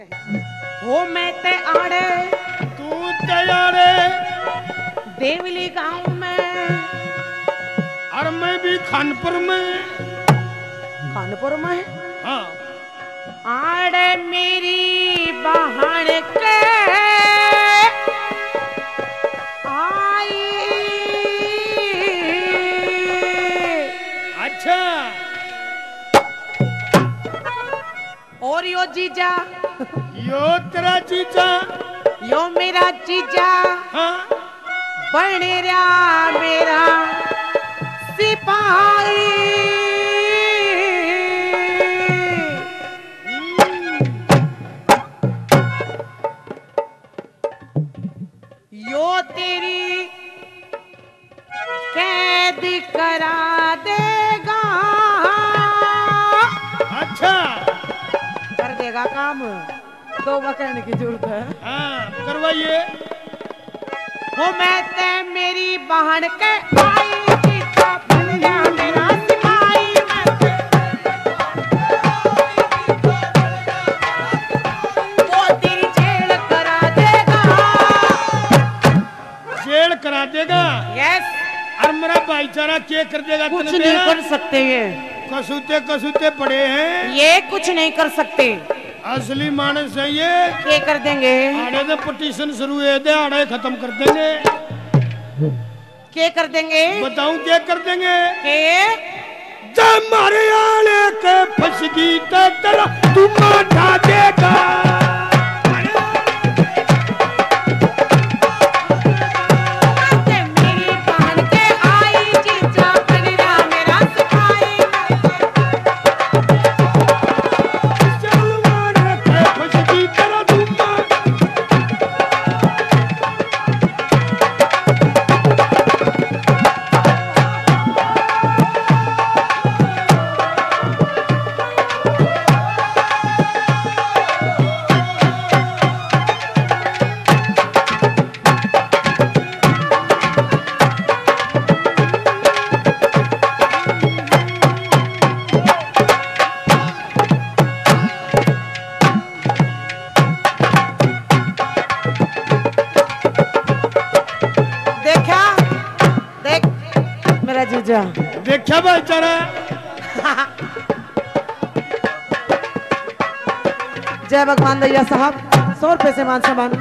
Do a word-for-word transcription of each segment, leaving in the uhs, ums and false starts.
हो मैं ते आड़े तू तैयारे देवली गांव में और मैं भी खानपुर में। कानपुर में हाँ आड़े मेरी बहन के आई। अच्छा और यो जीजा यो तेरा जीजा यो मेरा जीजा हाँ बन रहा मेरा सिपाही। यो तेरी कैद करा देगा। अच्छा कर देगा काम, दो कहने की जरूरत है। हाँ करवाइए। हो मैं ते मेरी बहन के आई जीजा बन जा मेरा सिपाही। वो तेरी जेल करा देगा। जेल करा देगा। यस और मेरा भाईचारा क्या कर देगा? कुछ तने नहीं मेरा कर सकते ये कसूते कसूते पड़े हैं। ये कुछ नहीं कर सकते। असली मानस है ये। क्या कर देंगे? आड़े तो पटिशन शुरू है दे आड़े खत्म कर देंगे। क्या कर देंगे? बताऊं क्या कर देंगे? के जब मारे आने के फसगी तो तेरा तू माथा देगा। मेरी बहन के आई जीजा बन जा मेरा सिपाही। चल मारे के फसगी तेरा तू माथा। देखा देख मेरा जीजा देखा भाईचारा जय भगवान दैया साहब सौ रुपए से मान सम्मान।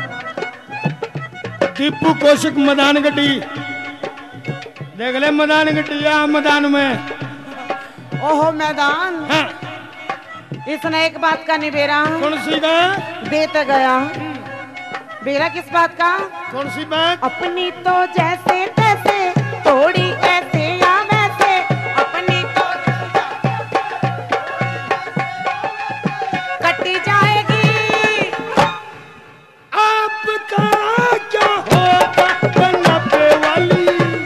टीपू कौशिक मैदान गड्डी देख ले मैदान गड्डी यहाँ मैदान में। ओहो मैदान हाँ इसने एक बात का निबेरा कौन सी का? देता गया। बेरा किस बात का? कौन सी बात? अपनी तो जैसे तैसे थोड़ी ऐसे या वैसे अपनी तो कटी जाएगी। आपका क्या होगा बनपे वाली?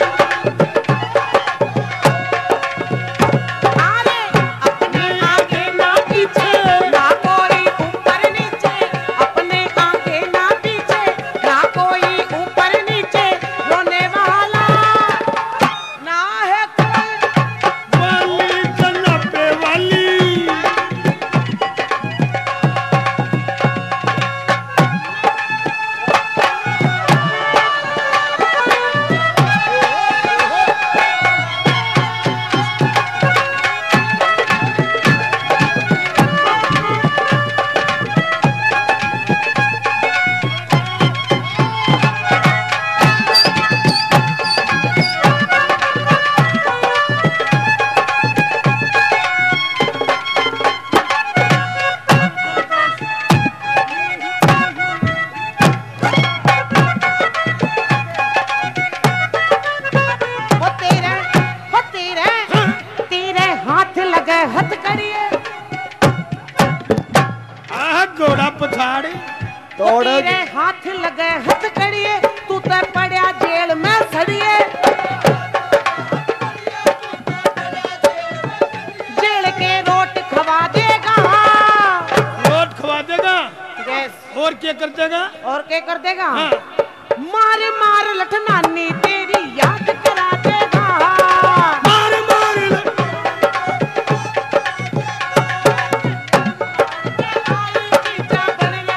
अरे अपने आगे ना पीछे ना कोई ऊपर नीचे। अपने आगे ना पीछे ना कोई ऊपर नीचे। रोने वाला ना है कोई। वाली बनपे वाली। वो तेरे वो तेरे तेरे हाथ लगे हथकड़िए। आह घोड़ा पछाड़ वो तेरे हाथ लगे हथकड़िए तू तो पड़या जेल में सड़िए। जेल के रोट खवा देगा। रोट खवा देगा। यस और क्या कर देगा? और क्या कर देगा? हाँ। मार मार लठनानी तेरी याद करा देगा। मार मार ले। जीजा बन जा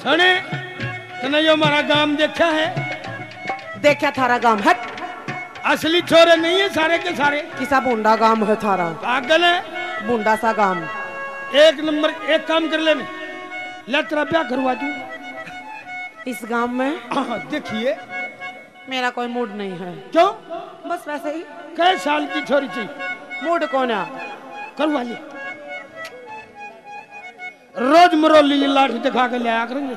सुने तने यो हमारा गांव देखा है? देखा थारा गांव हट। असली छोरे नहीं है सारे के सारे। किसा बूंदा गांव है थारा? पागल है, बूंदा सा गांव। एक नंबर। एक काम कर लेने, ले तेरा ब्याह करवा दूं इस गांव में। हाँ, देखिए मेरा कोई मूड नहीं है। क्यों? बस वैसे ही। कै साल की छोरी चाहिए? मूड कौन है? करवा ले। रोज मरोली लाठी दिखा के लिया करेंगे।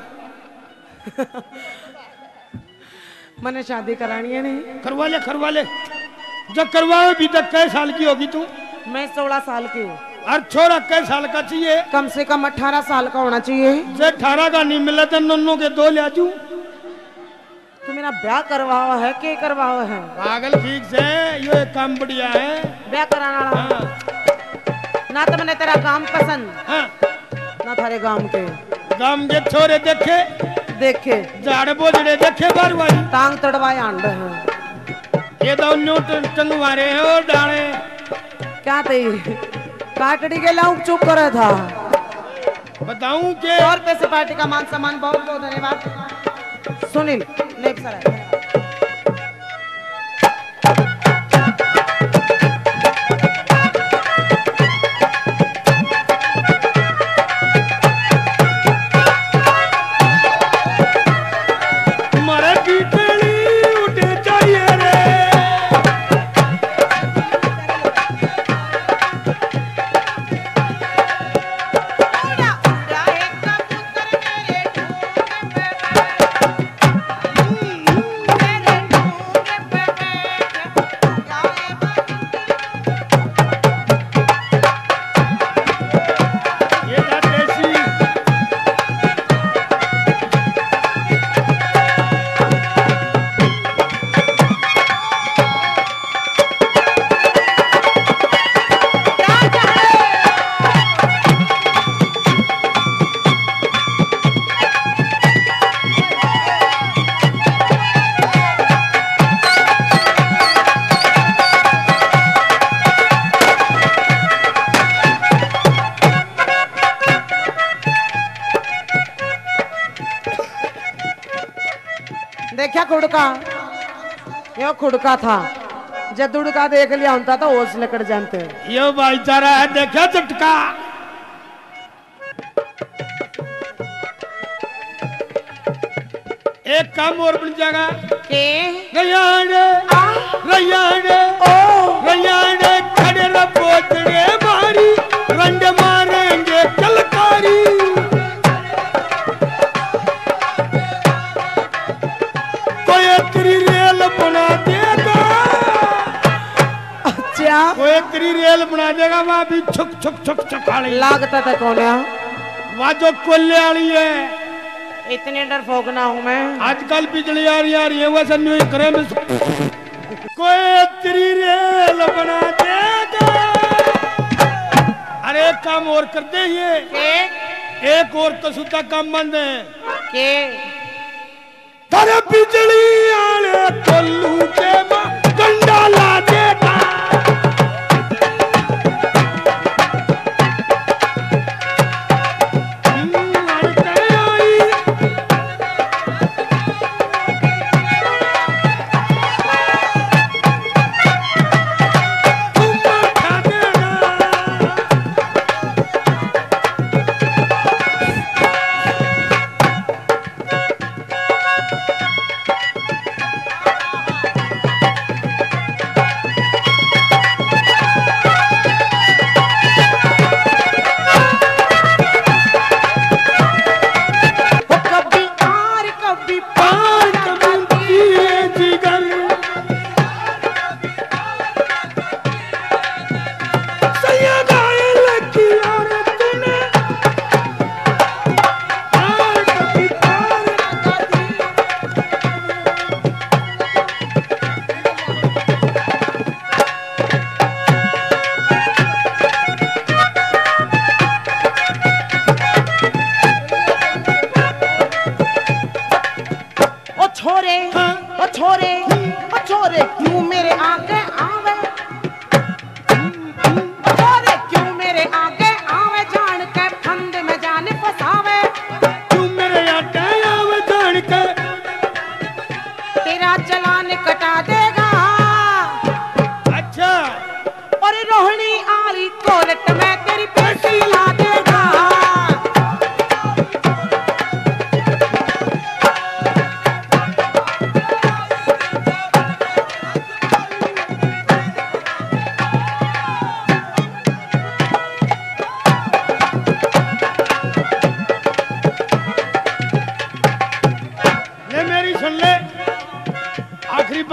मैंने शादी करानी है नहीं। करवा ले करवा ले। जब करवाओ भी तक कै साल की होगी तू? मैं सोलह साल की हूँ। और छोरा कै साल का चाहिए? कम से कम अठारह साल का होना चाहिए। जे अठारह का नहीं मिला तो नन्नों के दो ले आजू। तू मेरा ब्याह करवाओ है के करवाओ है? पागल ठीक से, ये एक काम बढ़िया है। ब्याह कराना वाला। हाँ। ना तो मैंने तेरा काम पसंद, हाँ। ना थारे गांव के। गांव के छोरे देखे देखे झाड़ बोझड़े देखे बार वाली टांग तड़वाए आंड है। ये तो न्यूट टंगवारे हैं और डाले क्या थे काटड़ी के लाऊं चुप करे था। बताऊं के और पैसे पार्टी का मान सम्मान बहुत बहुत धन्यवाद। Sunil next sir. देखा खुड़का, यो खुड़का था। जब दुड़का देख लिया होता तो ओस लकड़ जानते। यो भाईचारा है, देखा झटका। एक काम और बन जाएगा के रैयाड़े रैयाड़े रैयाड़े खड़े रपोतड़े मारी रंड मारेंगे कलकारी। कोई तेरी रेल बना देगा। अच्छा कोई तेरी रेल बना देगा। वहां भी छुक छुक छुक छुकाड़ी लागता था कौन है? वहां जो कोल्ले वाली है। इतने डर फोकना हूँ मैं। आजकल बिजली आ रही आ रही है वैसे न्यू करे में कोई तेरी रेल बना देगा। अरे एक काम और करते हैं ये के एक और तो सुता काम बंद है के तारे बिजली आले कोल्लू के मां गंडा ला देगा।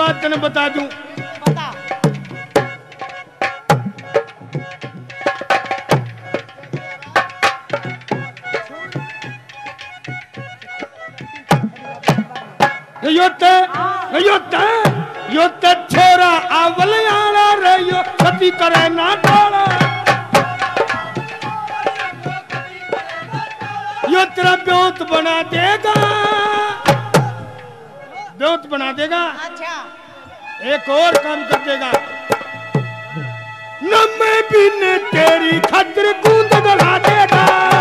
बात तने बता दूं, बता। यो ते यो ते यो ते छोरा आवलियाला रे यो सती करे ना टोला। यो तेरा ब्योत बना देगा, ब्योत बना देगा। अच्छा एक और काम कर देगा, न मैं भी ने तेरी खातिर कूद गला देगा।